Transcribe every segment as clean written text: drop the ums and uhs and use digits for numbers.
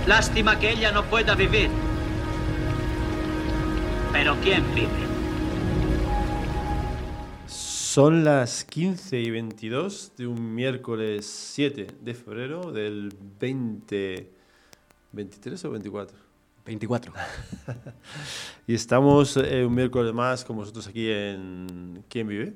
Lástima que ella no pueda vivir. Pero ¿quién vive? Son las 15:22 de un miércoles 7 de febrero del 2023 o 24. 24. Y estamos un miércoles más con vosotros aquí en ¿Quién vive?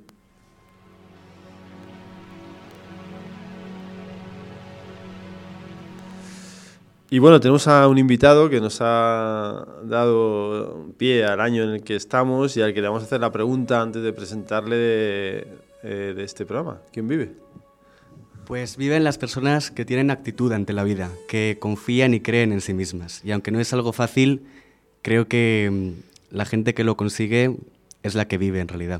Y bueno, tenemos a un invitado que nos ha dado pie al año en el que estamos y al que le vamos a hacer la pregunta antes de presentarle de este programa. ¿Quién vive? Pues viven las personas que tienen actitud ante la vida, que confían y creen en sí mismas. Y aunque no es algo fácil, creo que la gente que lo consigue es la que vive en realidad.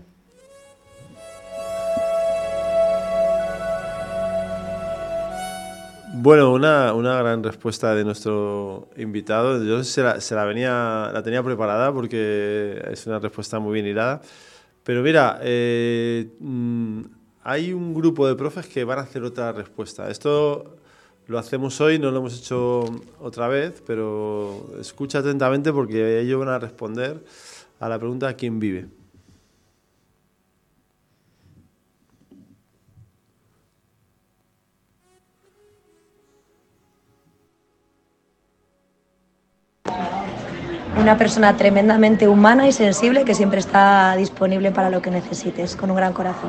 Bueno, una gran respuesta de nuestro invitado. Yo la tenía preparada porque es una respuesta muy bien hilada. Pero mira, hay un grupo de profes que van a hacer otra respuesta. Esto lo hacemos hoy, no lo hemos hecho otra vez, pero escucha atentamente porque ellos van a responder a la pregunta ¿quién vive? Una persona tremendamente humana y sensible que siempre está disponible para lo que necesites, con un gran corazón.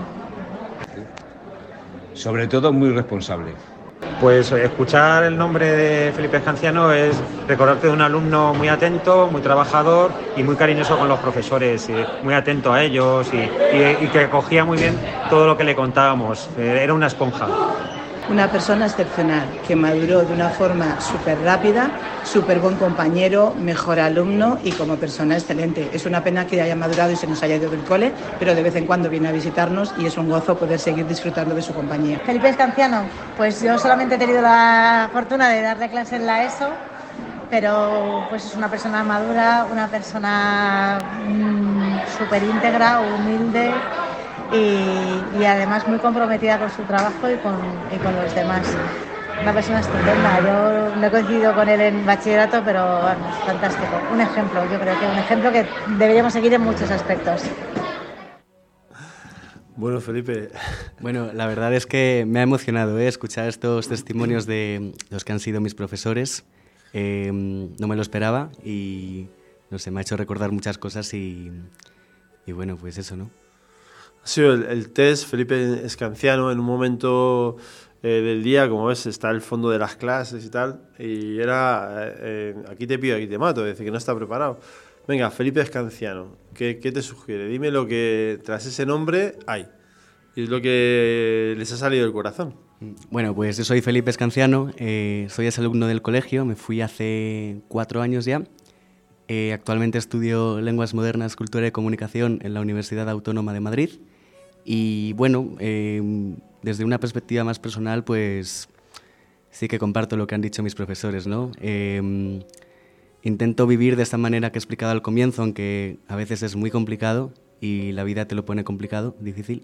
Sobre todo muy responsable. Pues escuchar el nombre de Felipe Escanciano es recordarte de un alumno muy atento, muy trabajador y muy cariñoso con los profesores, muy atento a ellos y que acogía muy bien todo lo que le contábamos. Era una esponja. Una persona excepcional, que maduró de una forma súper rápida, súper buen compañero, mejor alumno y como persona excelente. Es una pena que haya madurado y se nos haya ido del cole, pero de vez en cuando viene a visitarnos y es un gozo poder seguir disfrutando de su compañía. Felipe Escanciano, pues yo solamente he tenido la fortuna de darle clase en la ESO, pero pues es una persona madura, una persona súper íntegra, humilde, y además muy comprometida con su trabajo y con los demás. Una persona estupenda. Yo no he coincidido con él en bachillerato, pero bueno, fantástico. Un ejemplo, yo creo que un ejemplo que deberíamos seguir en muchos aspectos. Bueno, Felipe. Bueno, la verdad es que me ha emocionado escuchar estos testimonios de los que han sido mis profesores. No me lo esperaba y no sé, me ha hecho recordar muchas cosas y bueno, pues eso, ¿no? Ha sido el test Felipe Escanciano en un momento del día, como ves, está el fondo de las clases y tal, y era aquí te pido, aquí te mato, es decir, que no está preparado. Venga, Felipe Escanciano, ¿qué te sugiere? Dime lo que tras ese nombre hay, y es lo que les ha salido del corazón. Bueno, pues yo soy Felipe Escanciano, soy exalumno del colegio, me fui hace 4 años ya. Actualmente estudio Lenguas Modernas, Cultura y Comunicación en la Universidad Autónoma de Madrid. Y bueno, desde una perspectiva más personal, pues sí que comparto lo que han dicho mis profesores, ¿no? Intento vivir de esta manera que he explicado al comienzo, aunque a veces es muy complicado y la vida te lo pone complicado, difícil.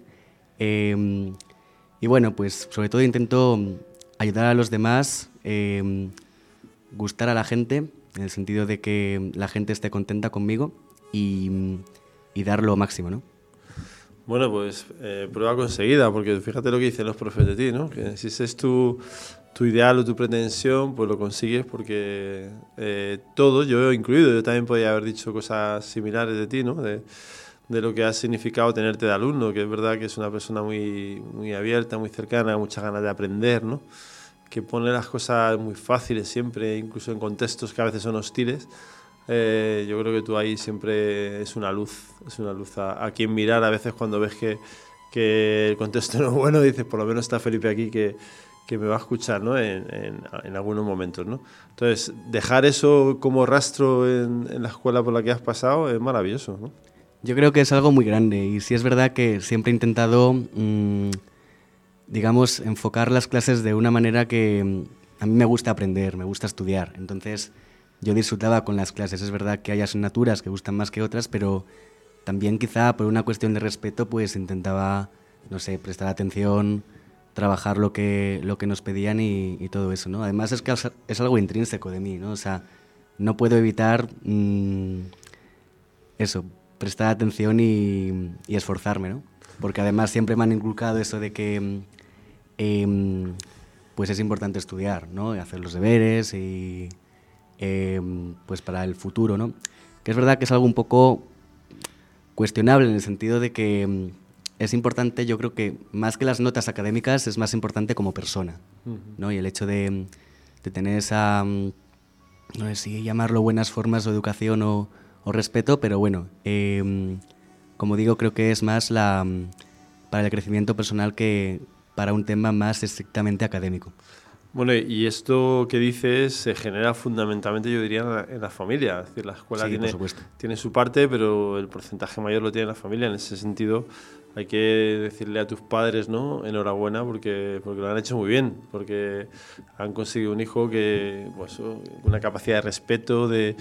Y bueno, pues sobre todo intento ayudar a los demás, gustar a la gente, en el sentido de que la gente esté contenta conmigo y dar lo máximo, ¿no? Bueno, pues prueba conseguida, porque fíjate lo que dicen los profes de ti, ¿no? Que si ese es tu ideal o tu pretensión, pues lo consigues porque todos, yo incluido, yo también podía haber dicho cosas similares de ti, ¿no? De lo que ha significado tenerte de alumno, que es verdad que es una persona muy, muy abierta, muy cercana, muchas ganas de aprender, ¿no? Que pone las cosas muy fáciles siempre, incluso en contextos que a veces son hostiles. Yo creo que tú ahí siempre es una luz a quien mirar. A veces cuando ves que el contexto no es bueno, dices, por lo menos está Felipe aquí que me va a escuchar, ¿no? en algunos momentos, ¿no? Entonces, dejar eso como rastro en la escuela por la que has pasado es maravilloso, ¿no? Yo creo que es algo muy grande y sí es verdad que siempre he intentado, digamos, enfocar las clases de una manera que a mí me gusta aprender, me gusta estudiar. Entonces, yo disfrutaba con las clases. Es verdad que hay asignaturas que gustan más que otras, pero también quizá por una cuestión de respeto pues intentaba, no sé, prestar atención trabajar lo que nos pedían y todo eso, ¿no? Además es que es algo intrínseco de mí, ¿no? O sea, no puedo evitar eso, prestar atención y esforzarme, ¿no? Porque además siempre me han inculcado eso de que pues es importante estudiar, ¿no? Hacer los deberes y pues para el futuro, ¿no? Que es verdad que es algo un poco cuestionable en el sentido de que es importante, yo creo que más que las notas académicas es más importante como persona, ¿no? Y el hecho de tener esa, no sé si llamarlo buenas formas o educación o respeto, pero bueno, como digo, creo que es más para el crecimiento personal que para un tema más estrictamente académico. Bueno, y esto que dices se genera fundamentalmente, yo diría, en la familia. Es decir, la escuela tiene su parte, pero el porcentaje mayor lo tiene la familia. En ese sentido, hay que decirle a tus padres, ¿no? Enhorabuena, porque lo han hecho muy bien, porque han conseguido un hijo que, pues, una capacidad de respeto, de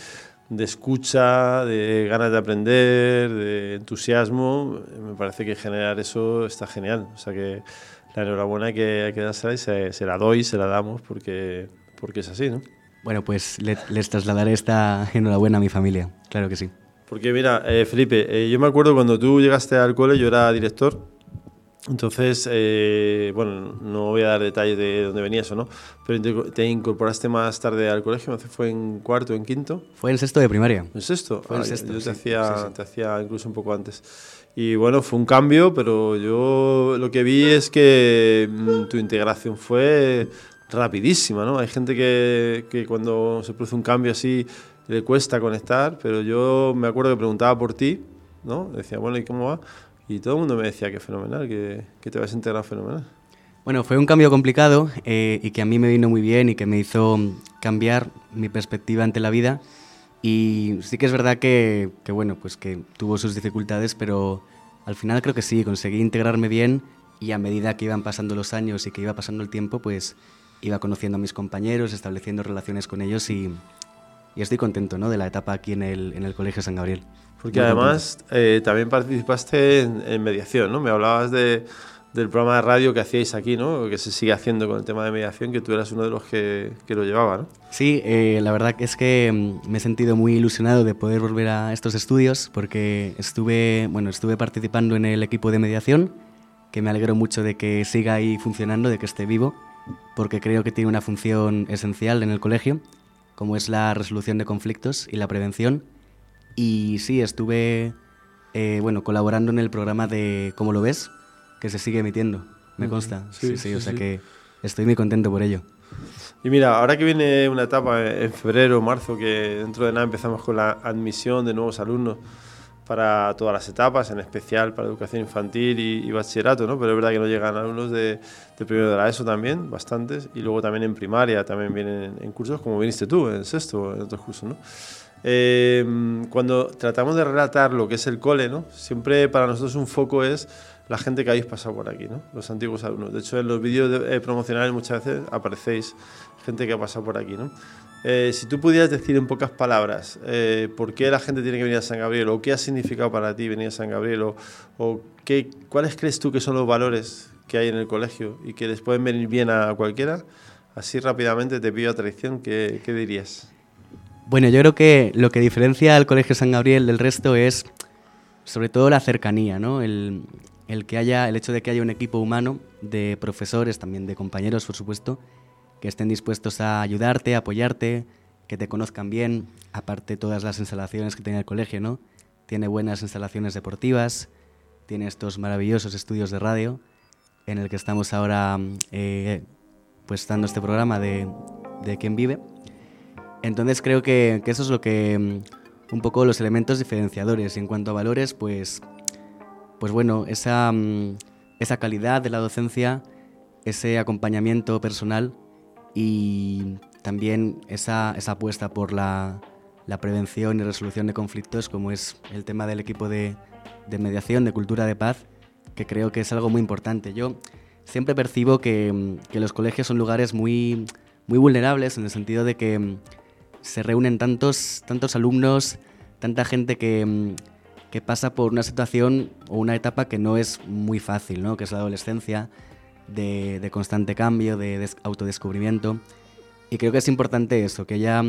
escucha, de ganas de aprender, de entusiasmo. Me parece que generar eso está genial. O sea que la enhorabuena que hay que dársela y se la doy, se la damos porque es así, ¿no? Bueno, pues les trasladaré esta enhorabuena a mi familia, claro que sí. Porque mira, Felipe, yo me acuerdo cuando tú llegaste al cole, yo era director, entonces, bueno, no voy a dar detalles de dónde venías o no, pero te incorporaste más tarde al colegio, ¿fue en cuarto, en quinto? Fue en sexto de primaria. ¿En sexto? Fue en sexto, yo sí. te hacía incluso un poco antes. Y bueno, fue un cambio, pero yo lo que vi es que tu integración fue rapidísima, ¿no? Hay gente que cuando se produce un cambio así le cuesta conectar, pero yo me acuerdo que preguntaba por ti, ¿no? Decía, bueno, ¿y cómo va? Y todo el mundo me decía que fenomenal, que te vas a integrar fenomenal. Bueno, fue un cambio complicado y que a mí me vino muy bien y que me hizo cambiar mi perspectiva ante la vida. Y sí que es verdad que bueno, pues que tuvo sus dificultades, pero al final creo que sí, conseguí integrarme bien y a medida que iban pasando los años y que iba pasando el tiempo, pues iba conociendo a mis compañeros, estableciendo relaciones con ellos y estoy contento, ¿no? De la etapa aquí en el Colegio San Gabriel. Porque además también participaste en mediación, ¿no? Me hablabas del programa de radio que hacíais aquí, ¿no? Que se sigue haciendo con el tema de mediación, que tú eras uno de los que lo llevaba, ¿no? Sí, la verdad es que me he sentido muy ilusionado de poder volver a estos estudios porque estuve participando en el equipo de mediación, que me alegro mucho de que siga ahí funcionando, de que esté vivo, porque creo que tiene una función esencial en el colegio, como es la resolución de conflictos y la prevención. Y sí, estuve colaborando en el programa de ¿Cómo lo ves?, que se sigue emitiendo, me consta. Sí, o sea que estoy muy contento por ello. Y mira, ahora que viene una etapa en febrero o marzo, que dentro de nada empezamos con la admisión de nuevos alumnos para todas las etapas, en especial para educación infantil y bachillerato, ¿no? Pero es verdad que no llegan alumnos de primero de la ESO también, bastantes, y luego también en primaria también vienen en cursos, como viniste tú, en sexto, en otros cursos, ¿no? Cuando tratamos de relatar lo que es el cole, ¿no? Siempre para nosotros un foco es la gente que habéis pasado por aquí, ¿no? Los antiguos alumnos. De hecho, en los vídeos promocionales muchas veces aparecéis gente que ha pasado por aquí, ¿no? Si tú pudieras decir en pocas palabras por qué la gente tiene que venir a San Gabriel, o qué ha significado para ti venir a San Gabriel, o cuáles crees tú que son los valores que hay en el colegio y que les pueden venir bien a cualquiera, así rápidamente te pido a traición, ¿qué dirías? Bueno, yo creo que lo que diferencia al Colegio San Gabriel del resto es sobre todo la cercanía, ¿no? El hecho de que haya un equipo humano de profesores, también de compañeros, por supuesto, que estén dispuestos a ayudarte, a apoyarte, que te conozcan bien, aparte todas las instalaciones que tiene el colegio, ¿no? Tiene buenas instalaciones deportivas, tiene estos maravillosos estudios de radio, en el que estamos ahora pues dando este programa de Quién Vive. Entonces creo que eso es lo que un poco los elementos diferenciadores. Y en cuanto a valores, pues bueno, esa calidad de la docencia, ese acompañamiento personal y también esa apuesta por la prevención y resolución de conflictos, como es el tema del equipo de mediación, de cultura de paz, que creo que es algo muy importante. Yo siempre percibo que los colegios son lugares muy, muy vulnerables, en el sentido de que se reúnen tantos alumnos, tanta gente que pasa por una situación o una etapa que no es muy fácil, ¿no? Que es la adolescencia, de constante cambio, de autodescubrimiento. Y creo que es importante eso, que haya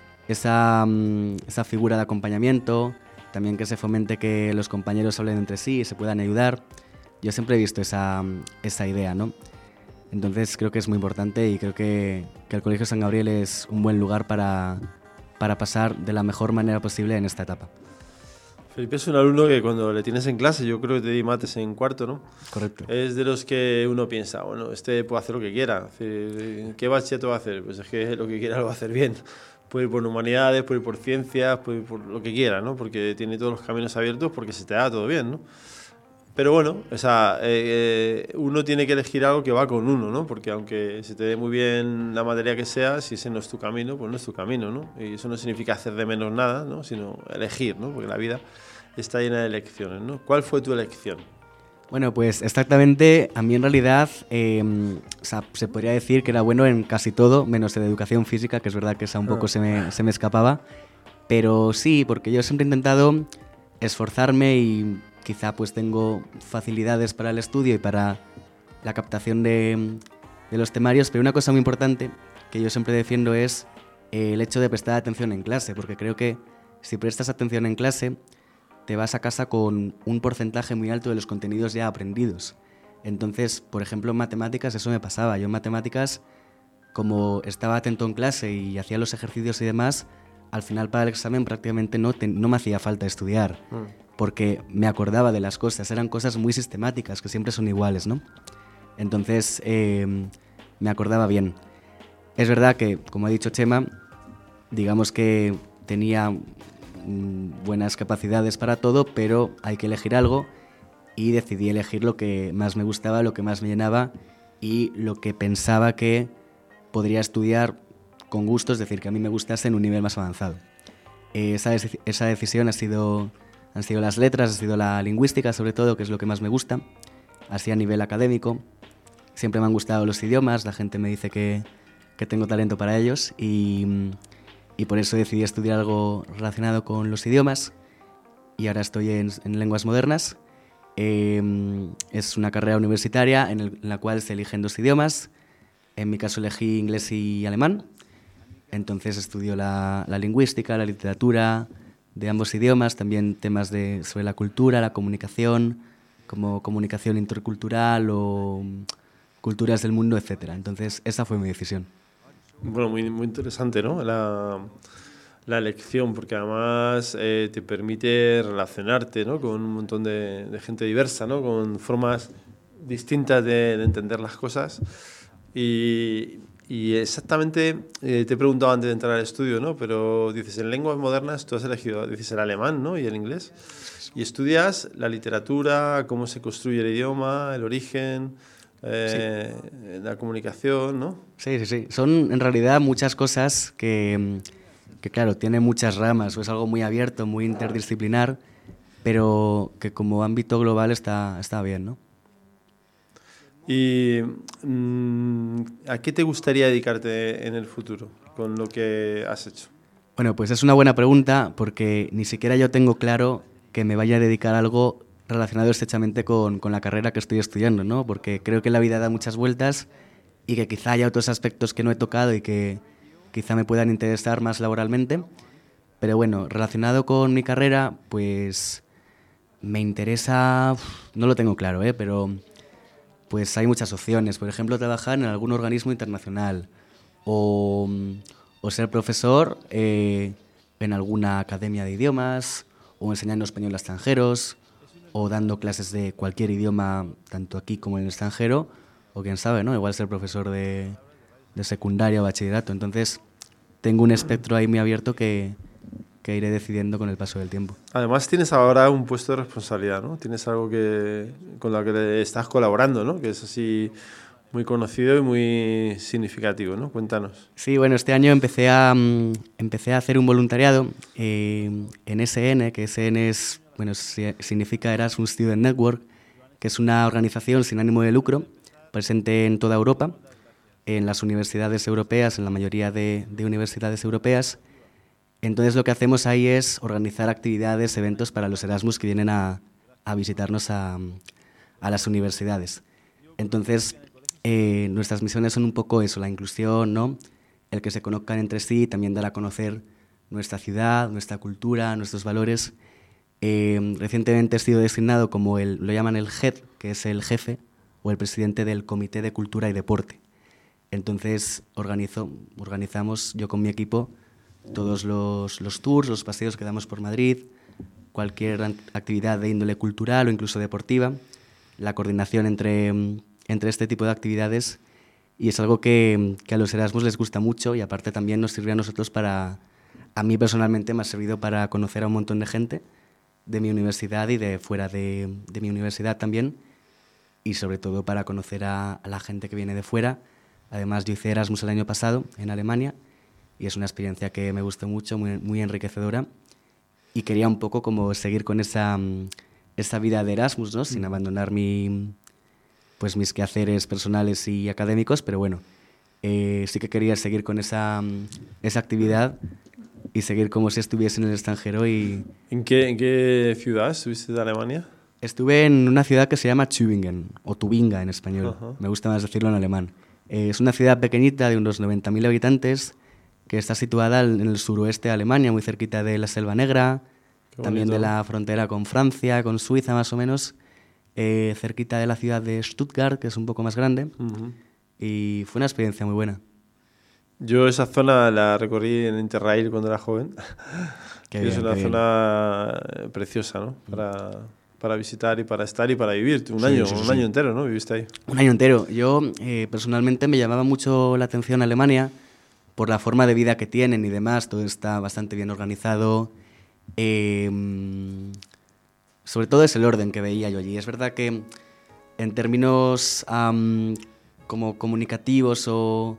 esa figura de acompañamiento, también que se fomente que los compañeros hablen entre sí y se puedan ayudar. Yo siempre he visto esa idea, ¿no? Entonces creo que es muy importante y creo que el Colegio San Gabriel es un buen lugar para pasar de la mejor manera posible en esta etapa. Felipe es un alumno que cuando le tienes en clase, yo creo que te di mates en cuarto, ¿no? Correcto. Es de los que uno piensa, bueno, este puede hacer lo que quiera. ¿Qué bachillerato va a hacer? Pues es que lo que quiera lo va a hacer bien. Puede ir por humanidades, puede ir por ciencias, puede ir por lo que quiera, ¿no? Porque tiene todos los caminos abiertos porque se te da todo bien, ¿no? Pero bueno, o sea, uno tiene que elegir algo que va con uno, ¿no? Porque aunque se te dé muy bien la materia que sea, si ese no es tu camino, pues no es tu camino, ¿no? Y eso no significa hacer de menos nada, ¿no? Sino elegir, ¿no? Porque la vida está llena de elecciones, ¿no? ¿Cuál fue tu elección? Bueno, pues exactamente, a mí en realidad o sea, se podría decir que era bueno en casi todo, menos en educación física, que es verdad que esa un poco se me escapaba. Pero sí, porque yo siempre he intentado esforzarme y quizá pues tengo facilidades para el estudio y para la captación de los temarios, pero una cosa muy importante que yo siempre defiendo es el hecho de prestar atención en clase, porque creo que si prestas atención en clase te vas a casa con un porcentaje muy alto de los contenidos ya aprendidos. Entonces, por ejemplo, en matemáticas eso me pasaba. Yo en matemáticas, como estaba atento en clase y hacía los ejercicios y demás, al final para el examen prácticamente no me hacía falta estudiar, porque me acordaba de las cosas, eran cosas muy sistemáticas, que siempre son iguales, ¿no? Entonces, me acordaba bien. Es verdad que, como ha dicho Chema, digamos que tenía buenas capacidades para todo, pero hay que elegir algo y decidí elegir lo que más me gustaba, lo que más me llenaba y lo que pensaba que podría estudiar con gusto, es decir, que a mí me gustase en un nivel más avanzado. Esa decisión han sido las letras, ha sido la lingüística sobre todo, que es lo que más me gusta, así a nivel académico. Siempre me han gustado los idiomas, la gente me dice que tengo talento para ellos y por eso decidí estudiar algo relacionado con los idiomas y ahora estoy en lenguas modernas. Es una carrera universitaria en la cual se eligen 2 idiomas. En mi caso elegí inglés y alemán. Entonces estudio la lingüística, la literatura de ambos idiomas, también temas sobre la cultura, la comunicación, como comunicación intercultural o culturas del mundo, etc. Entonces esa fue mi decisión. Bueno, muy, muy interesante, ¿no? La elección, porque además te permite relacionarte, ¿no? Con un montón de gente diversa, ¿no? Con formas distintas de entender las cosas. Y exactamente, te he preguntado antes de entrar al estudio, ¿no? Pero dices, en lenguas modernas tú has elegido, dices, el alemán, ¿no? Y el inglés. Y estudias la literatura, cómo se construye el idioma, el origen, la comunicación, ¿no? Sí. Son en realidad muchas cosas que claro, tiene muchas ramas, o es algo muy abierto, muy interdisciplinar, pero que como ámbito global está bien, ¿no? ¿Y a qué te gustaría dedicarte en el futuro con lo que has hecho? Bueno, pues es una buena pregunta porque ni siquiera yo tengo claro que me vaya a dedicar a algo relacionado estrechamente con la carrera que estoy estudiando, ¿no? Porque creo que la vida da muchas vueltas y que quizá haya otros aspectos que no he tocado y que quizá me puedan interesar más laboralmente. Pero bueno, relacionado con mi carrera, pues me interesa... no lo tengo claro, pero pues hay muchas opciones. Por ejemplo, trabajar en algún organismo internacional o ser profesor en alguna academia de idiomas o enseñando español a extranjeros o dando clases de cualquier idioma, tanto aquí como en el extranjero, o quién sabe, ¿no? Igual ser profesor de secundaria o bachillerato. Entonces, tengo un espectro ahí muy abierto que iré decidiendo con el paso del tiempo. Además, tienes ahora un puesto de responsabilidad, ¿no? Tienes algo con lo que estás colaborando, ¿no? Que es así muy conocido y muy significativo, ¿no? Cuéntanos. Sí, bueno, este año empecé a hacer un voluntariado en SN, que SN es, bueno, significa Erasmus Student Network, que es una organización sin ánimo de lucro, presente en toda Europa, en las universidades europeas, en la mayoría de universidades europeas. Entonces lo que hacemos ahí es organizar actividades, eventos para los Erasmus que vienen a visitarnos a las universidades. Entonces nuestras misiones son un poco eso, la inclusión, ¿no? El que se conozcan entre sí, también dar a conocer nuestra ciudad, nuestra cultura, nuestros valores. Recientemente he sido designado como lo llaman el head, que es el jefe o el presidente del Comité de Cultura y Deporte. Entonces organizamos yo con mi equipo todos los tours, los paseos que damos por Madrid, cualquier actividad de índole cultural o incluso deportiva, la coordinación entre este tipo de actividades, y es algo que a los Erasmus les gusta mucho, y aparte también nos sirve a nosotros a mí personalmente me ha servido para conocer a un montón de gente de mi universidad y de fuera de mi universidad también, y sobre todo para conocer a la gente que viene de fuera. Además, yo hice Erasmus el año pasado en Alemania y es una experiencia que me gustó mucho, muy, muy enriquecedora, y quería un poco como seguir con esa vida de Erasmus, ¿no? Sin abandonar mis quehaceres personales y académicos, pero bueno, sí que quería seguir con esa actividad y seguir como si estuviese en el extranjero. ¿En qué ciudad estuviste de Alemania? Estuve en una ciudad que se llama Tübingen, o Tubinga en español. Uh-huh. Me gusta más decirlo en alemán. Es una ciudad pequeñita de unos 90.000 habitantes que está situada en el suroeste de Alemania, muy cerquita de la Selva Negra, también de la frontera con Francia, con Suiza más o menos, cerquita de la ciudad de Stuttgart, que es un poco más grande, uh-huh. Y fue una experiencia muy buena. Yo esa zona la recorrí en Interrail cuando era joven. Es una zona preciosa, ¿no? Para visitar y para estar y para vivir. Un año entero, ¿no? Viviste ahí. Un año entero. Yo, personalmente, me llamaba mucho la atención Alemania por la forma de vida que tienen y demás. Todo está bastante bien organizado. Sobre todo es el orden que veía yo allí. Es verdad que en términos como comunicativos o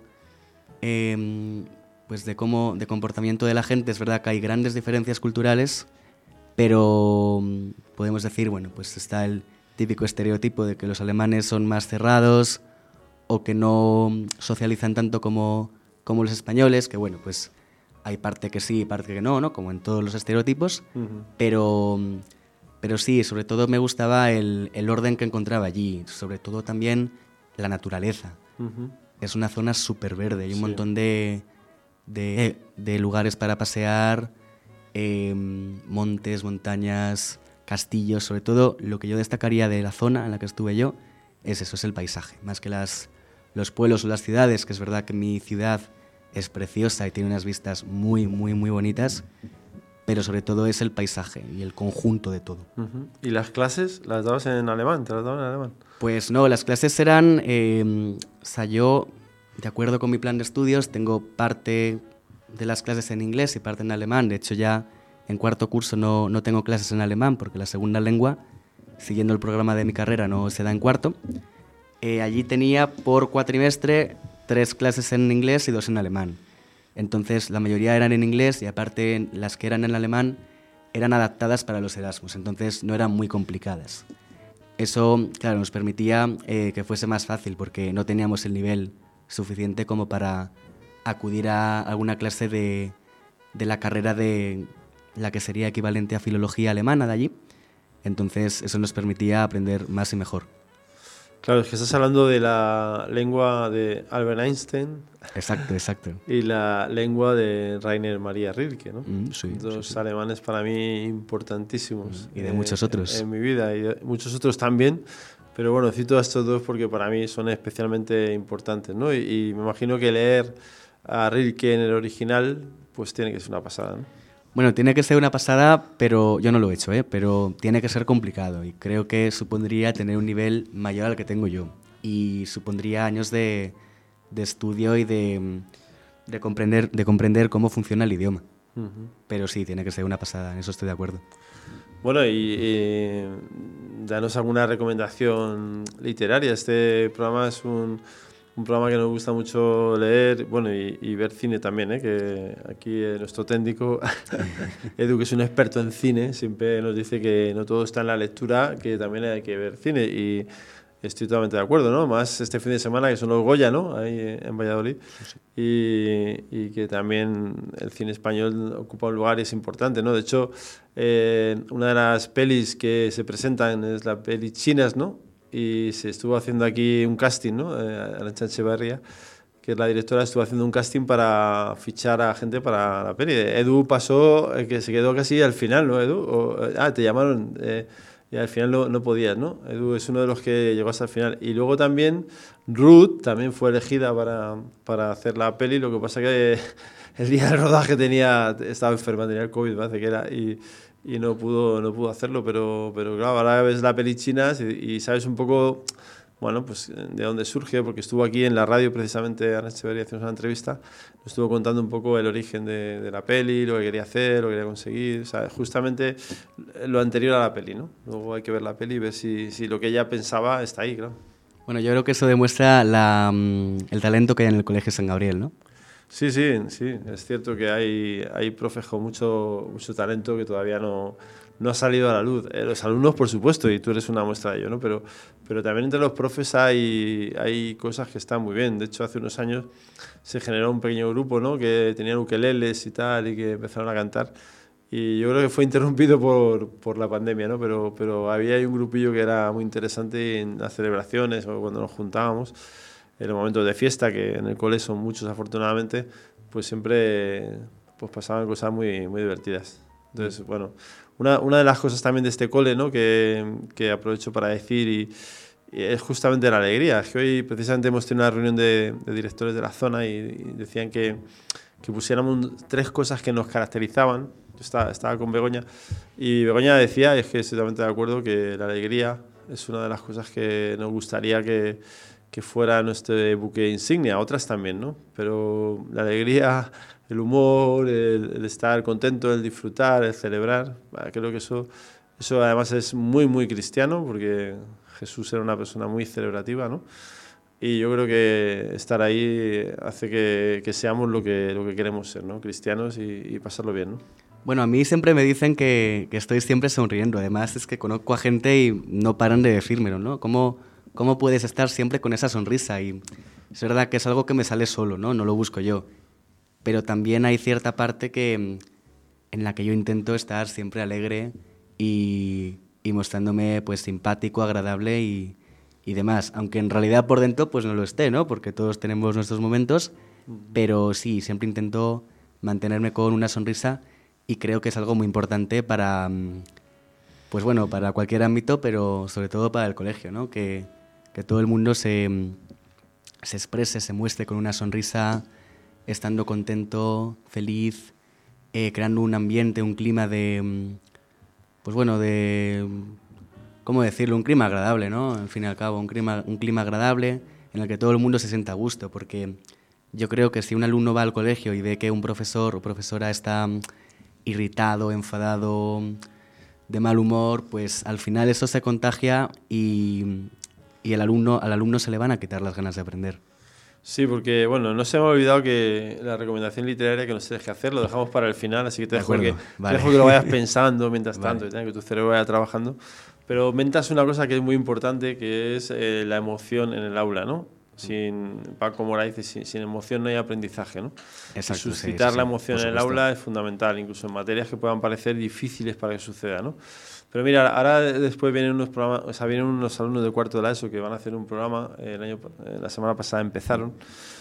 pues de comportamiento de la gente, es verdad que hay grandes diferencias culturales, pero podemos decir, bueno, pues está el típico estereotipo de que los alemanes son más cerrados o que no socializan tanto como los españoles, que bueno, pues hay parte que sí y parte que no, ¿no? Como en todos los estereotipos, uh-huh. Pero sí, sobre todo me gustaba el orden que encontraba allí, sobre todo también la naturaleza. Uh-huh. Es una zona súper verde, hay un montón de lugares para pasear, montes, montañas, castillos. Sobre todo lo que yo destacaría de la zona en la que estuve yo es eso, es el paisaje, más que los pueblos o las ciudades, que es verdad que mi ciudad es preciosa y tiene unas vistas muy, muy, muy bonitas, pero sobre todo es el paisaje y el conjunto de todo. Uh-huh. ¿Y las clases las dabas en alemán? ¿Te las daban en alemán? Pues no, las clases eran... yo, de acuerdo con mi plan de estudios, tengo parte de las clases en inglés y parte en alemán. De hecho, ya en cuarto curso no tengo clases en alemán porque la segunda lengua, siguiendo el programa de mi carrera, no se da en cuarto. Allí tenía por cuatrimestre 3 clases en inglés y 2 en alemán. Entonces, la mayoría eran en inglés y aparte las que eran en alemán eran adaptadas para los Erasmus, entonces no eran muy complicadas. Eso, claro, nos permitía que fuese más fácil porque no teníamos el nivel suficiente como para acudir a alguna clase de la carrera de la que sería equivalente a filología alemana de allí. Entonces, eso nos permitía aprender más y mejor. Claro, es que estás hablando de la lengua de Albert Einstein. Exacto. Y la lengua de Rainer Maria Rilke, ¿no? Sí, Dos alemanes para mí importantísimos. Y de muchos otros. En mi vida, y de muchos otros también. Pero bueno, cito a estos dos porque para mí son especialmente importantes, ¿no? Y me imagino que leer a Rilke en el original, pues tiene que ser una pasada, ¿no? Bueno, tiene que ser una pasada, pero yo no lo he hecho, pero tiene que ser complicado y creo que supondría tener un nivel mayor al que tengo yo y supondría años de estudio y de comprender cómo funciona el idioma. Uh-huh. Pero sí, tiene que ser una pasada, en eso estoy de acuerdo. Bueno, y danos alguna recomendación literaria. Este programa es un programa que nos gusta mucho leer, bueno, y ver cine también, que aquí nuestro técnico, Edu, que es un experto en cine, siempre nos dice que no todo está en la lectura, que también hay que ver cine, y estoy totalmente de acuerdo, ¿no? Más este fin de semana, que son los Goya, ¿no? Ahí en Valladolid, y que también el cine español ocupa un lugar y es importante, ¿no? De hecho, una de las pelis que se presentan es la peli Chinas, ¿no? y se estuvo haciendo aquí un casting, ¿no? Arantxa Echevarría, que es la directora, estuvo haciendo un casting para fichar a gente para la peli. Edu pasó, que se quedó casi al final, ¿no, Edu? Te llamaron y al final no podías, ¿no? Edu es uno de los que llegó hasta el final. Y luego también Ruth también fue elegida para hacer la peli, lo que pasa que el día del rodaje estaba enferma, tenía el COVID, me parece que era, y no pudo hacerlo, pero claro, ahora ves la peli china y sabes un poco, bueno, pues de dónde surge, porque estuvo aquí en la radio precisamente, Ana Echeverría, hacíamos una entrevista, nos estuvo contando un poco el origen de la peli, lo que quería hacer, lo que quería conseguir, o sea, justamente lo anterior a la peli, ¿no? Luego hay que ver la peli y ver si lo que ella pensaba está ahí, claro. Bueno, yo creo que eso demuestra el talento que hay en el Colegio San Gabriel, ¿no? Sí, es cierto que hay profes con mucho talento que todavía no ha salido a la luz. Los alumnos, por supuesto, y tú eres una muestra de ello, ¿no? Pero también entre los profes hay cosas que están muy bien. De hecho, hace unos años se generó un pequeño grupo, ¿no? Que tenían ukeleles y tal, y que empezaron a cantar. Y yo creo que fue interrumpido por la pandemia, ¿no? Pero había un grupillo que era muy interesante en las celebraciones o cuando nos juntábamos. En los momentos de fiesta, que en el cole son muchos afortunadamente, pues siempre pues pasaban cosas muy, muy divertidas. Entonces, bueno, una de las cosas también de este cole, ¿no? que aprovecho para decir y es justamente la alegría. Es que hoy precisamente hemos tenido una reunión de directores de la zona y decían que pusiéramos 3 cosas que nos caracterizaban. Yo estaba con Begoña y Begoña decía, y es que estoy totalmente de acuerdo, que la alegría es una de las cosas que nos gustaría que fuera nuestro buque insignia, otras también, ¿no? Pero la alegría, el humor, el estar contento, el disfrutar, el celebrar, creo que eso además es muy, muy cristiano, porque Jesús era una persona muy celebrativa, ¿no? Y yo creo que estar ahí hace que seamos lo que queremos ser, ¿no? Cristianos y pasarlo bien, ¿no? Bueno, a mí siempre me dicen que estoy siempre sonriendo. Además, es que conozco a gente y no paran de decírmelo, ¿no? ¿Cómo puedes estar siempre con esa sonrisa? Y es verdad que es algo que me sale solo, ¿no? No lo busco yo. Pero también hay cierta parte en la que yo intento estar siempre alegre y mostrándome pues simpático, agradable y demás. Aunque en realidad por dentro pues no lo esté, ¿no? Porque todos tenemos nuestros momentos, pero sí, siempre intento mantenerme con una sonrisa y creo que es algo muy importante para, pues bueno, para cualquier ámbito, pero sobre todo para el colegio, ¿no? Que todo el mundo se exprese, se muestre con una sonrisa, estando contento, feliz, creando un ambiente, un clima pues bueno, ¿cómo decirlo? Un clima agradable, ¿no? Al fin y al cabo, un clima agradable en el que todo el mundo se sienta a gusto, porque yo creo que si un alumno va al colegio y ve que un profesor o profesora está irritado, enfadado, de mal humor, pues al final eso se contagia y al alumno se le van a quitar las ganas de aprender. Sí, porque bueno, no se me ha olvidado que la recomendación literaria que nos tienes que hacer, lo dejamos para el final, así que te dejo que lo vayas pensando mientras tanto, que tu cerebro vaya trabajando. Pero mentas una cosa que es muy importante, que es la emoción en el aula, ¿no? Paco Mora dice, sin emoción no hay aprendizaje, ¿no? Exacto, y suscitar sí, la emoción en el aula es fundamental, incluso en materias que puedan parecer difíciles para que suceda, ¿no? Pero mira, ahora después vienen unos alumnos de cuarto de la ESO que van a hacer un programa, la semana pasada empezaron,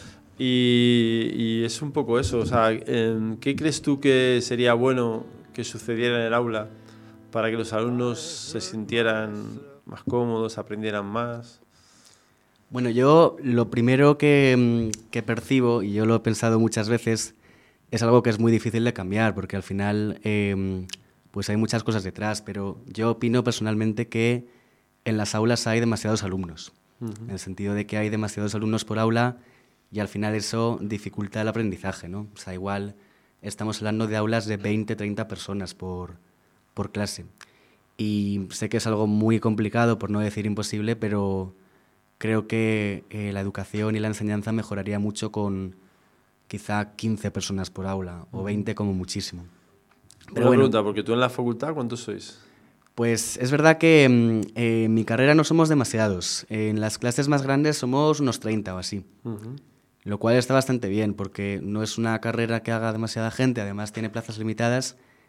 y es un poco eso, o sea, ¿qué crees tú que sería bueno que sucediera en el aula para que los alumnos se sintieran más cómodos, aprendieran más? Bueno, yo lo primero que percibo, y yo lo he pensado muchas veces, es algo que es muy difícil de cambiar, porque al final pues hay muchas cosas detrás, pero yo opino personalmente que en las aulas hay demasiados alumnos, en el sentido de que hay demasiados alumnos por aula y al final eso dificulta el aprendizaje, ¿no? O sea, igual estamos hablando de aulas de 20, 30 personas por clase. Y sé que es algo muy complicado, por no decir imposible, pero creo que la educación y la enseñanza mejoraría mucho con quizá 15 personas por aula, o 20 como muchísimo. Pero una pregunta, porque tú en la facultad, ¿cuántos sois? Pues es verdad que en mi carrera no somos demasiados. En las clases más grandes somos unos 30 o así. Lo cual está bastante bien, porque no es una carrera que haga demasiada gente, además tiene plazas limitadas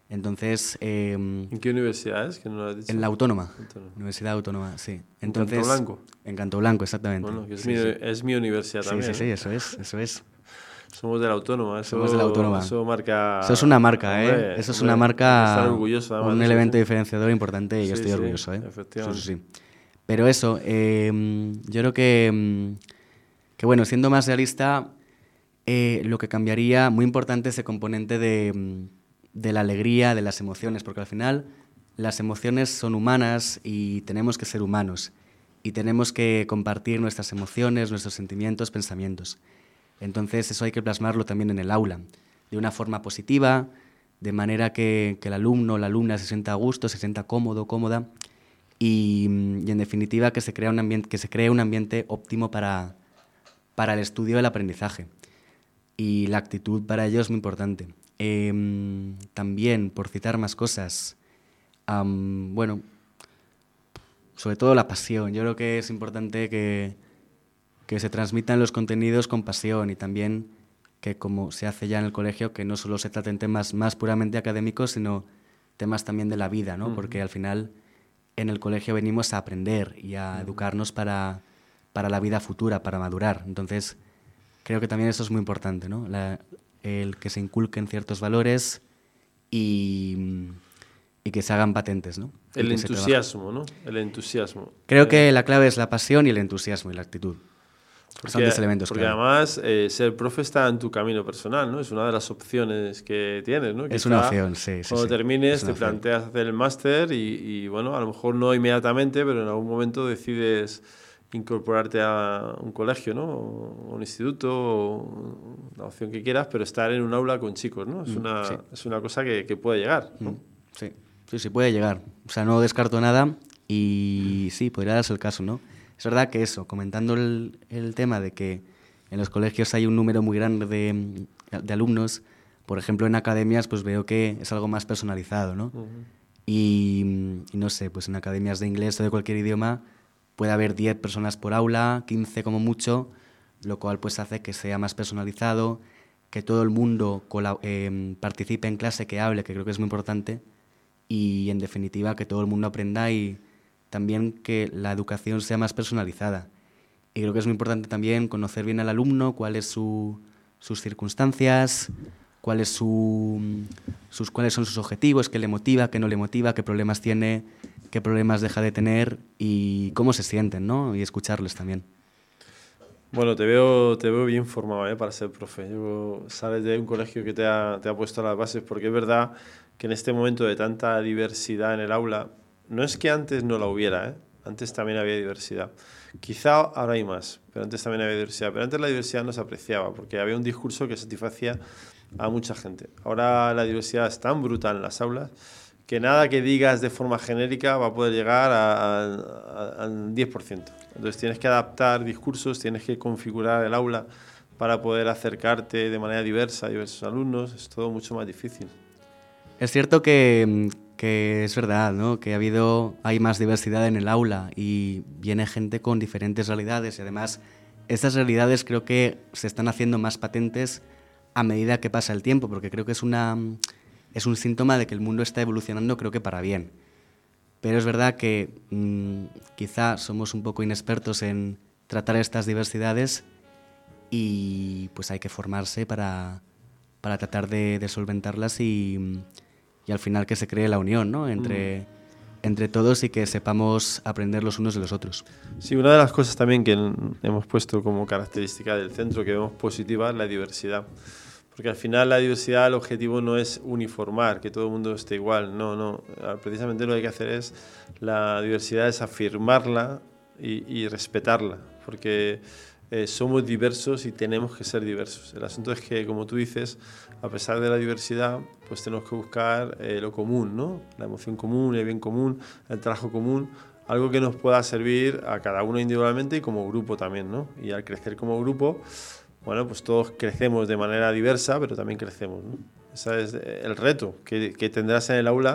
Entonces... ¿En qué universidad es? Que no lo has dicho. En la Autónoma. Universidad Autónoma, sí. Entonces, ¿En Canto Blanco? En Canto Blanco, exactamente. Bueno, que es mi universidad también. Sí, eso es. Somos de la Autónoma. Somos de la Autónoma. Eso marca... Eso es una marca, hombre, Eso es una marca... Estar orgulloso, además, un elemento diferenciador importante y yo estoy orgulloso, Efectivamente. Sí. Pero eso, yo creo que bueno, siendo más realista, lo que cambiaría, muy importante, ese componente de la alegría, de las emociones, porque al final las emociones son humanas y tenemos que ser humanos y tenemos que compartir nuestras emociones, nuestros sentimientos, pensamientos. Entonces eso hay que plasmarlo también en el aula, de una forma positiva, de manera que el alumno o la alumna se sienta a gusto, se sienta cómodo, cómoda y en definitiva que se cree un ambiente óptimo para el estudio y el aprendizaje. Y la actitud para ello es muy importante. También, por citar más cosas, bueno, sobre todo la pasión. Yo creo que es importante que se transmitan los contenidos con pasión y también que, como se hace ya en el colegio, que no solo se traten temas más puramente académicos, sino temas también de la vida, ¿no? Porque al final en el colegio venimos a aprender y a educarnos para la vida futura, para madurar. Entonces, creo que también eso es muy importante, ¿no? El que se inculquen ciertos valores y que se hagan patentes, ¿no? El entusiasmo, ¿no? El entusiasmo. Creo que la clave es la pasión y el entusiasmo y la actitud. Son dos elementos porque clave. Además, ser profe está en tu camino personal, ¿no? Es una de las opciones que tienes, ¿no? Es una opción, sí. Cuando termines te planteas hacer el máster y, bueno, a lo mejor no inmediatamente, pero en algún momento decides incorporarte a un colegio, ¿no? O un instituto, o la opción que quieras, pero estar en un aula con chicos, ¿no? Es una cosa que puede llegar, ¿no? Sí, puede llegar. O sea, no descarto nada y sí, podría darse el caso, ¿no? Es verdad que eso, comentando el tema de que en los colegios hay un número muy grande de alumnos, por ejemplo, en academias pues veo que es algo más personalizado, ¿no? Y no sé, pues en academias de inglés o de cualquier idioma puede haber 10 personas por aula, 15 como mucho, lo cual pues hace que sea más personalizado, que todo el mundo participe en clase, que hable, que creo que es muy importante, y en definitiva que todo el mundo aprenda y también que la educación sea más personalizada. Y creo que es muy importante también conocer bien al alumno, cuáles sus circunstancias, cuáles son sus objetivos, qué le motiva, qué no le motiva, qué problemas tiene, qué problemas deja de tener y cómo se sienten, ¿no? Y escucharles también. Bueno, te veo bien formado, para ser profe. Sales de un colegio que te ha puesto las bases, porque es verdad que en este momento de tanta diversidad en el aula, no es que antes no la hubiera, antes también había diversidad. Quizá ahora hay más, pero antes también había diversidad. Pero antes la diversidad no se apreciaba, porque había un discurso que satisfacía a mucha gente. Ahora la diversidad es tan brutal en las aulas que nada que digas de forma genérica va a poder llegar al 10%. Entonces tienes que adaptar discursos, tienes que configurar el aula para poder acercarte de manera diversa a diversos alumnos. Es todo mucho más difícil. Es cierto que es verdad, ¿no? Que hay más diversidad en el aula y viene gente con diferentes realidades y además estas realidades creo que se están haciendo más patentes a medida que pasa el tiempo, porque creo que es un síntoma de que el mundo está evolucionando, creo que para bien. Pero es verdad que quizá somos un poco inexpertos en tratar estas diversidades y pues hay que formarse para tratar de solventarlas y al final que se cree la unión, ¿no? entre todos y que sepamos aprender los unos de los otros. Sí, una de las cosas también que hemos puesto como característica del centro que vemos positiva es la diversidad. Porque al final la diversidad, el objetivo no es uniformar, que todo el mundo esté igual, no. Precisamente lo que hay que hacer es, la diversidad es afirmarla y respetarla, porque somos diversos y tenemos que ser diversos. El asunto es que, como tú dices, a pesar de la diversidad, pues tenemos que buscar lo común, ¿no? La emoción común, el bien común, el trabajo común, algo que nos pueda servir a cada uno individualmente y como grupo también, ¿no? Y al crecer como grupo, bueno, pues todos crecemos de manera diversa, pero también crecemos, ¿no? Ese es el reto que tendrás en el aula,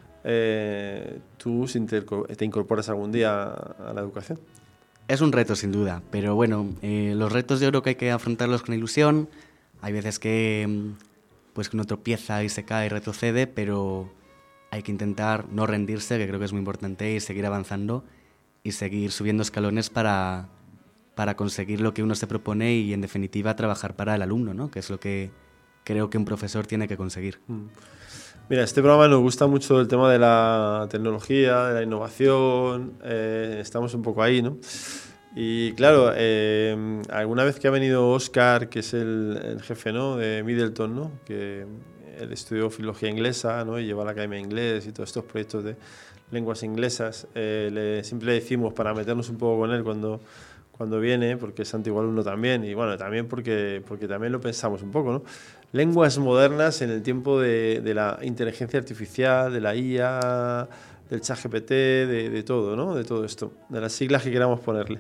tú si te incorporas algún día a la educación. Es un reto, sin duda, pero bueno, los retos yo creo que hay que afrontarlos con ilusión. Hay veces que pues que uno tropieza y se cae y retrocede, pero hay que intentar no rendirse, que creo que es muy importante, y seguir avanzando y seguir subiendo escalones para conseguir lo que uno se propone y, en definitiva, trabajar para el alumno, ¿no? Que es lo que creo que un profesor tiene que conseguir. Mira, este programa nos gusta mucho el tema de la tecnología, de la innovación, estamos un poco ahí, ¿no? Y claro, alguna vez que ha venido Óscar, que es el jefe, ¿no?, de Middleton, ¿no?, que él estudió filología inglesa, ¿no?, y lleva la Academia de Inglés y todos estos proyectos de lenguas inglesas, siempre le decimos para meternos un poco con él cuando viene, porque es antiguo alumno también, y bueno, también porque también lo pensamos un poco, ¿no? Lenguas modernas en el tiempo de la inteligencia artificial, de la IA, del ChatGPT, de todo, ¿no? De todo esto, de las siglas que queramos ponerle.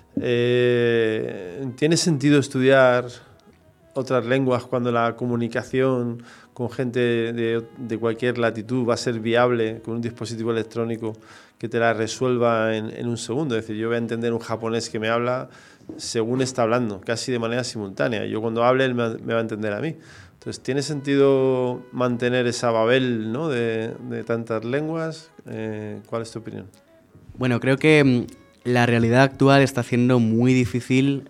¿Tiene sentido estudiar otras lenguas cuando la comunicación con gente de cualquier latitud va a ser viable con un dispositivo electrónico que te la resuelva en un segundo? Es decir, yo voy a entender un japonés que me habla según está hablando, casi de manera simultánea. Yo cuando hable, él me va a entender a mí. Entonces, ¿tiene sentido mantener esa Babel, ¿no?, de tantas lenguas? ¿Cuál es tu opinión? Bueno, creo que la realidad actual está haciendo muy difícil,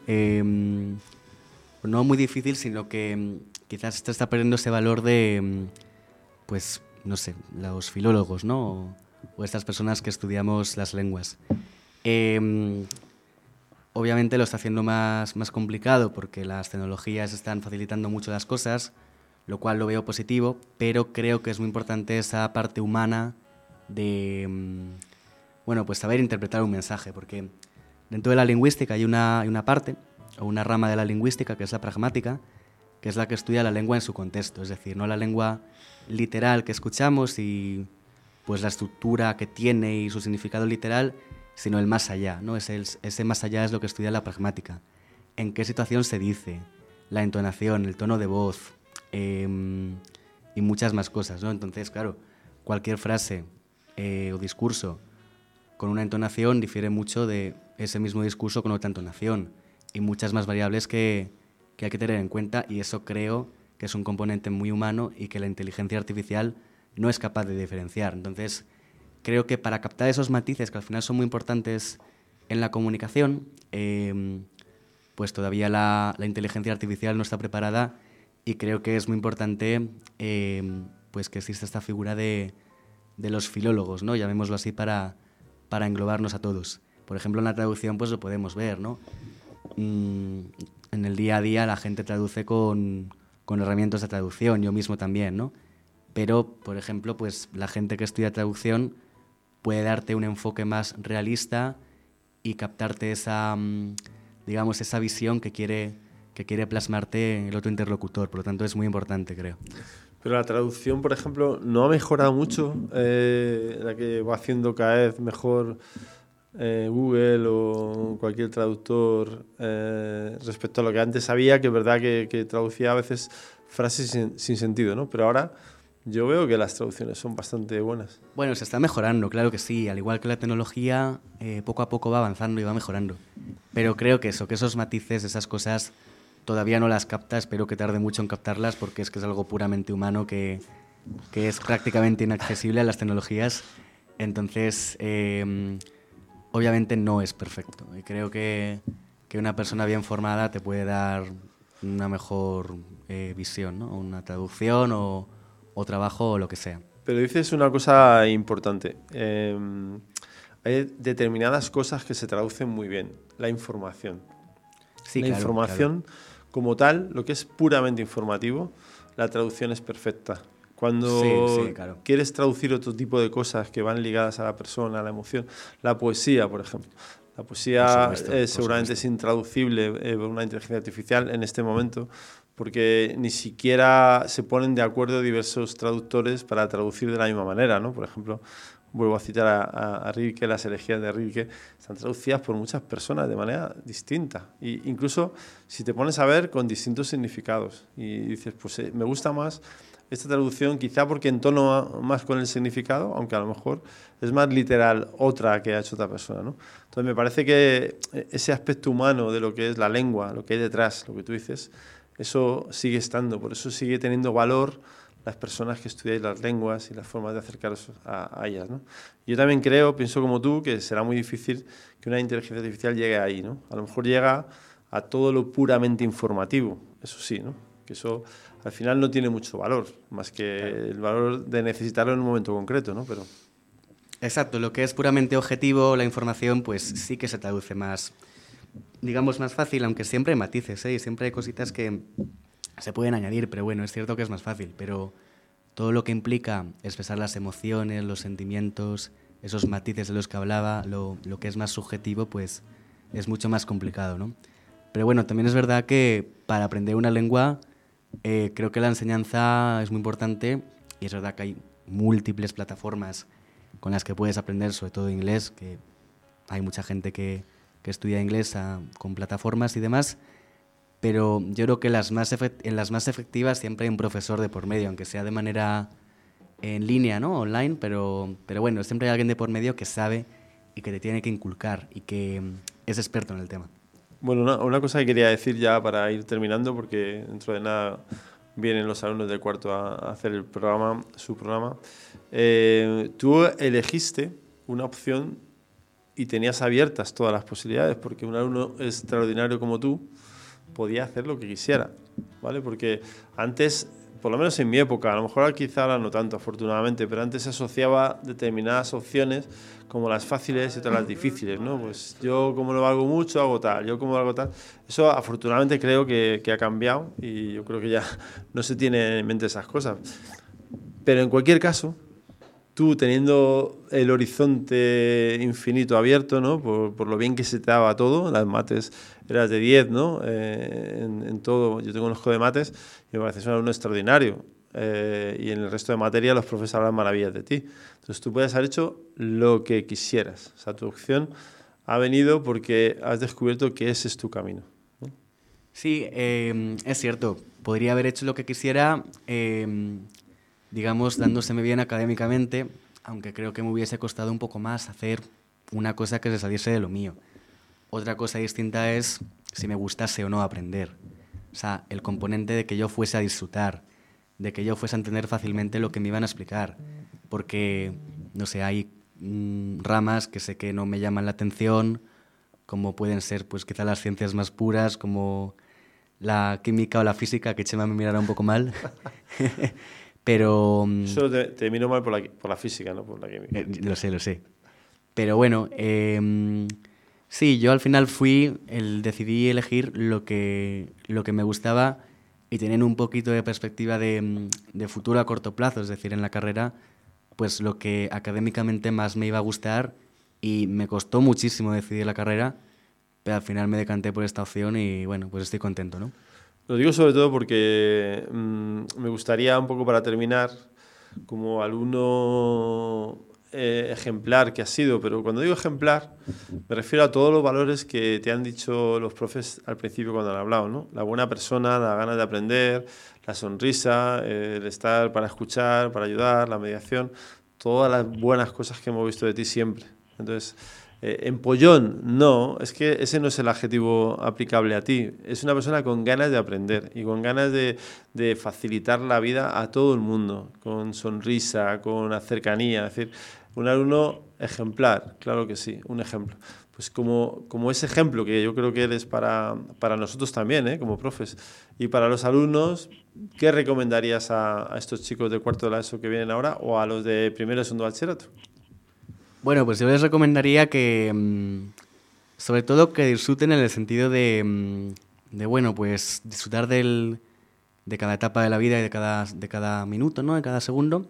no muy difícil, sino que quizás se está perdiendo ese valor de, pues, no sé, los filólogos, ¿no?, o estas personas que estudiamos las lenguas. Obviamente lo está haciendo más complicado porque las tecnologías están facilitando mucho las cosas, lo cual lo veo positivo, pero creo que es muy importante esa parte humana de, bueno, pues saber interpretar un mensaje, porque dentro de la lingüística hay una parte, o una rama de la lingüística, que es la pragmática, que es la que estudia la lengua en su contexto, es decir, no la lengua literal que escuchamos y pues la estructura que tiene y su significado literal, sino el más allá, ¿no? Ese más allá es lo que estudia la pragmática. En qué situación se dice, la entonación, el tono de voz, y muchas más cosas, ¿no? Entonces, claro, cualquier frase o discurso con una entonación difiere mucho de ese mismo discurso con otra entonación, y muchas más variables que hay que tener en cuenta, y eso creo que es un componente muy humano y que la inteligencia artificial no es capaz de diferenciar. Entonces, creo que para captar esos matices que al final son muy importantes en la comunicación, pues todavía la inteligencia artificial no está preparada, y creo que es muy importante pues que exista esta figura de los filólogos, ¿no?, llamémoslo así, para englobarnos a todos. Por ejemplo, en la traducción pues lo podemos ver, ¿no? En el día a día la gente traduce con herramientas de traducción, yo mismo también, ¿no? Pero, por ejemplo, pues la gente que estudia traducción puede darte un enfoque más realista y captarte esa, digamos, esa visión que quiere plasmarte el otro interlocutor. Por lo tanto, es muy importante, creo. Pero la traducción, por ejemplo, ¿no ha mejorado mucho? La que va haciendo cada vez mejor Google o cualquier traductor respecto a lo que antes había, que es verdad que traducía a veces frases sin sentido, ¿no? Pero ahora yo veo que las traducciones son bastante buenas. Bueno, se está mejorando, claro que sí. Al igual que la tecnología, poco a poco va avanzando y va mejorando. Pero creo que esos matices, esas cosas, todavía no las capta. Espero que tarde mucho en captarlas, porque es algo puramente humano que es prácticamente inaccesible a las tecnologías. Entonces, obviamente no es perfecto. Y creo que una persona bien formada te puede dar una mejor visión, ¿no? Una traducción o trabajo o lo que sea. Pero dices una cosa importante. Hay determinadas cosas que se traducen muy bien. La información. Sí, la información como tal, lo que es puramente informativo, la traducción es perfecta. Cuando quieres traducir otro tipo de cosas que van ligadas a la persona, a la emoción, la poesía, por ejemplo. La poesía seguramente es intraducible por una inteligencia artificial en este momento, porque ni siquiera se ponen de acuerdo diversos traductores para traducir de la misma manera, ¿no? Por ejemplo, vuelvo a citar a Rilke, las elegías de Rilke están traducidas por muchas personas de manera distinta, e incluso si te pones a ver con distintos significados y dices, pues me gusta más esta traducción, quizá porque entono más con el significado, aunque a lo mejor es más literal otra que ha hecho otra persona, ¿no? Entonces me parece que ese aspecto humano de lo que es la lengua, lo que hay detrás, lo que tú dices, Eso sigue estando, por eso sigue teniendo valor las personas que estudiáis las lenguas y las formas de acercaros a ellas, ¿no? Yo también pienso como tú, que será muy difícil que una inteligencia artificial llegue ahí, ¿no? A lo mejor llega a todo lo puramente informativo, eso sí, ¿no? Que eso al final no tiene mucho valor, más que el valor de necesitarlo en un momento concreto, ¿no? Pero... Exacto, lo que es puramente objetivo, la información, pues sí que se traduce más, digamos, más fácil, aunque siempre hay matices, ¿eh? Y siempre hay cositas que se pueden añadir, pero bueno, es cierto que es más fácil, pero todo lo que implica expresar las emociones, los sentimientos, esos matices de los que hablaba, lo que es más subjetivo, pues es mucho más complicado, ¿no? Pero bueno, también es verdad que para aprender una lengua creo que la enseñanza es muy importante y es verdad que hay múltiples plataformas con las que puedes aprender, sobre todo inglés, que hay mucha gente que estudia inglés con plataformas y demás, pero yo creo que en las más efectivas siempre hay un profesor de por medio, aunque sea de manera en línea, ¿no? Online, pero bueno, siempre hay alguien de por medio que sabe y que te tiene que inculcar y que es experto en el tema. Bueno, una cosa que quería decir ya para ir terminando, porque dentro de nada vienen los alumnos del cuarto a hacer su programa. Tú elegiste una opción y tenías abiertas todas las posibilidades, porque un alumno extraordinario como tú podía hacer lo que quisiera, ¿vale? Porque antes, por lo menos en mi época, a lo mejor quizá ahora no tanto, afortunadamente, pero antes se asociaba determinadas opciones como las fáciles y otras las difíciles, ¿no? Pues yo como lo valgo mucho, hago tal, yo como lo hago tal. Eso afortunadamente creo que ha cambiado y yo creo que ya no se tiene en mente esas cosas. Pero en cualquier caso, tú teniendo el horizonte infinito abierto, ¿no? Por lo bien que se te daba todo, las mates eras de 10, ¿no? En todo, yo tengo un ojo de mates y me parece un alumno extraordinario. Y en el resto de materias los profesores hablan maravillas de ti. Entonces tú puedes haber hecho lo que quisieras. O sea, tu opción ha venido porque has descubierto que ese es tu camino, ¿no? Sí, es cierto. Podría haber hecho lo que quisiera, digamos, dándoseme bien académicamente, aunque creo que me hubiese costado un poco más hacer una cosa que se saliese de lo mío. Otra cosa distinta es si me gustase o no aprender. O sea, el componente de que yo fuese a disfrutar, de que yo fuese a entender fácilmente lo que me iban a explicar. Porque, no sé, hay ramas que sé que no me llaman la atención, como pueden ser pues quizá las ciencias más puras, como la química o la física, que Chema me mirará un poco mal. Pero... Solo te miro mal por la física, no por la química. Lo sé. Pero bueno, sí, yo al final decidí elegir lo que me gustaba y teniendo un poquito de perspectiva de futuro a corto plazo, es decir, en la carrera, pues lo que académicamente más me iba a gustar, y me costó muchísimo decidir la carrera, pero al final me decanté por esta opción y bueno, pues estoy contento, ¿no? Lo digo sobre todo porque me gustaría un poco para terminar, como alumno ejemplar que has sido, pero cuando digo ejemplar me refiero a todos los valores que te han dicho los profes al principio cuando han hablado, ¿no? La buena persona, la ganas de aprender, la sonrisa, el estar para escuchar, para ayudar, la mediación, todas las buenas cosas que hemos visto de ti siempre. Entonces, empollón, no, es que ese no es el adjetivo aplicable a ti. Es una persona con ganas de aprender y con ganas de facilitar la vida a todo el mundo, con sonrisa, con cercanía. Es decir, un alumno ejemplar, claro que sí, un ejemplo. Pues como ese ejemplo que yo creo que eres para nosotros también, como profes, y para los alumnos, ¿qué recomendarías a estos chicos de cuarto de la ESO que vienen ahora o a los de primero y segundo de bachillerato? Bueno, pues yo les recomendaría que, sobre todo, que disfruten en el sentido de bueno, pues disfrutar de cada etapa de la vida y de cada minuto, ¿no? De cada segundo,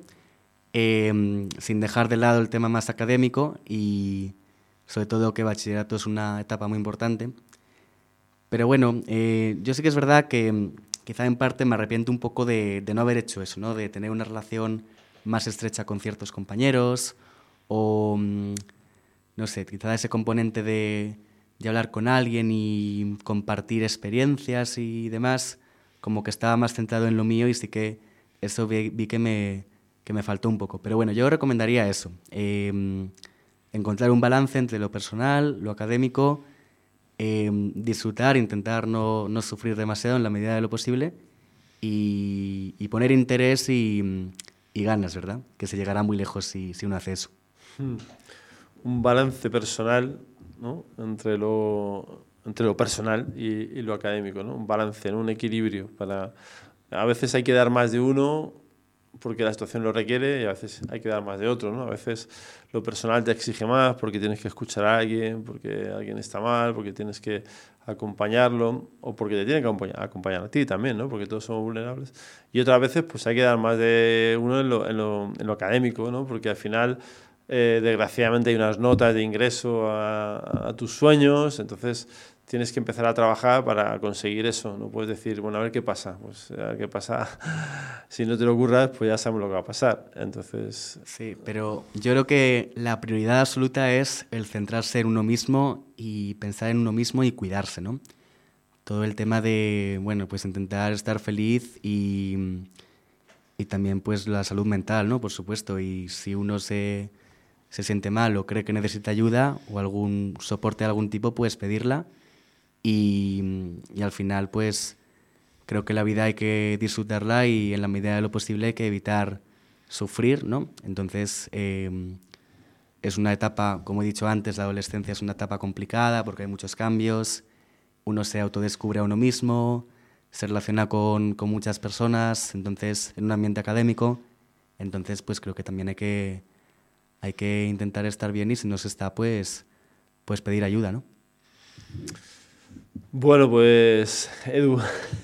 sin dejar de lado el tema más académico y, sobre todo, que bachillerato es una etapa muy importante. Pero bueno, yo sí que es verdad que quizá en parte me arrepiento un poco de no haber hecho eso, ¿no? De tener una relación más estrecha con ciertos compañeros, o no sé, quizá ese componente de hablar con alguien y compartir experiencias y demás, como que estaba más centrado en lo mío y sí que eso vi que me faltó un poco. Pero bueno, yo recomendaría eso, encontrar un balance entre lo personal, lo académico disfrutar, intentar no sufrir demasiado en la medida de lo posible y poner interés y ganas, ¿verdad? Que se llegará muy lejos si uno hace eso. Un balance personal, ¿no? entre lo personal y lo académico, ¿no? Un balance, ¿no? Un equilibrio. A veces hay que dar más de uno porque la situación lo requiere y a veces hay que dar más de otro, ¿no? A veces lo personal te exige más porque tienes que escuchar a alguien, porque alguien está mal, porque tienes que acompañarlo o porque te tienen que acompañar a ti también, ¿no? Porque todos somos vulnerables. Y otras veces pues hay que dar más de uno en lo académico, ¿no? Porque al final desgraciadamente hay unas notas de ingreso a tus sueños, entonces tienes que empezar a trabajar para conseguir eso. No puedes decir, bueno, a ver qué pasa. Pues a ver qué pasa. Si no te lo ocurras, pues ya sabemos lo que va a pasar. Entonces... Sí, pero yo creo que la prioridad absoluta es el centrarse en uno mismo y pensar en uno mismo y cuidarse, ¿no? Todo el tema de, bueno, pues intentar estar feliz y también pues la salud mental, ¿no? Por supuesto. Y si uno se siente mal o cree que necesita ayuda o algún soporte de algún tipo, pues pedirla. Y al final, pues, creo que la vida hay que disfrutarla y en la medida de lo posible hay que evitar sufrir, ¿no? Entonces, es una etapa, como he dicho antes, la adolescencia es una etapa complicada porque hay muchos cambios, uno se autodescubre a uno mismo, se relaciona con muchas personas, entonces, en un ambiente académico, entonces, pues, creo que también hay que intentar estar bien y si no se está, pues pedir ayuda, ¿no? Bueno, pues Edu,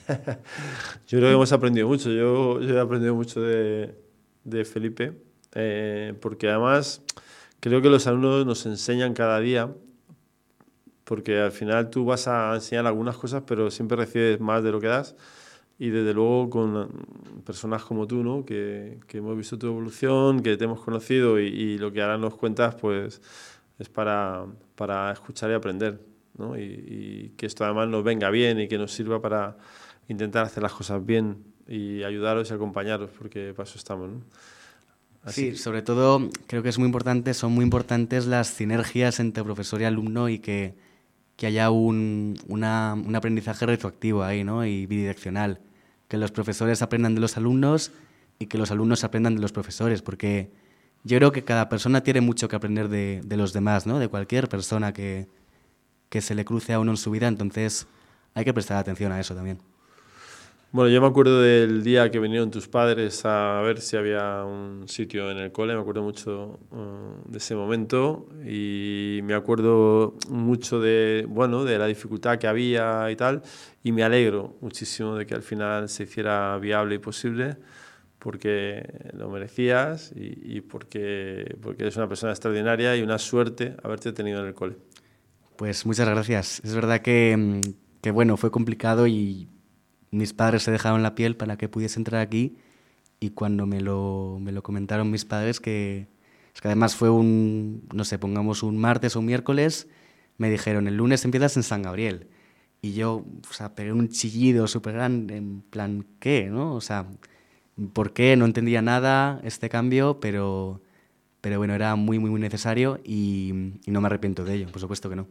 yo creo que hemos aprendido mucho. Yo he aprendido mucho de Felipe, porque además creo que los alumnos nos enseñan cada día, porque al final tú vas a enseñar algunas cosas, pero siempre recibes más de lo que das. Y desde luego con personas como tú, ¿no? que hemos visto tu evolución, que te hemos conocido y lo que ahora nos cuentas, pues es para escuchar y aprender, ¿no? Y que esto además nos venga bien y que nos sirva para intentar hacer las cosas bien y ayudaros y acompañaros, porque para eso estamos, ¿no? Sí, sobre todo creo que son muy importantes las sinergias entre profesor y alumno y que haya un aprendizaje retroactivo ahí, ¿no? Y bidireccional. Que los profesores aprendan de los alumnos y que los alumnos aprendan de los profesores, porque yo creo que cada persona tiene mucho que aprender de los demás, ¿no? De cualquier persona que se le cruce a uno en su vida, entonces hay que prestar atención a eso también. Bueno, yo me acuerdo del día que vinieron tus padres a ver si había un sitio en el cole, me acuerdo mucho de ese momento y me acuerdo mucho de la dificultad que había y tal, y me alegro muchísimo de que al final se hiciera viable y posible, porque lo merecías y porque eres una persona extraordinaria y una suerte haberte tenido en el cole. Pues muchas gracias. Es verdad que bueno, fue complicado y mis padres se dejaron la piel para que pudiese entrar aquí y cuando me lo comentaron mis padres, es que además fue pongamos un martes o un miércoles, me dijeron, el lunes empiezas en San Gabriel. Y yo, pegué un chillido súper grande, en plan, ¿qué? ¿No? O sea, ¿por qué? No entendía nada este cambio, pero bueno, era muy, muy, muy necesario y no me arrepiento de ello, por supuesto que no.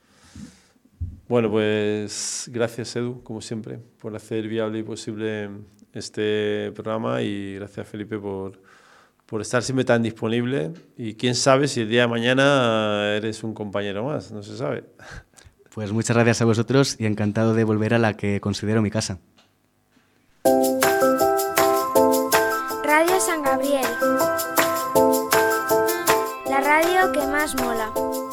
Bueno, pues gracias Edu, como siempre, por hacer viable y posible este programa y gracias Felipe por estar siempre tan disponible y quién sabe si el día de mañana eres un compañero más, no se sabe. Pues muchas gracias a vosotros y encantado de volver a la que considero mi casa. Radio San Gabriel, la radio que más mola.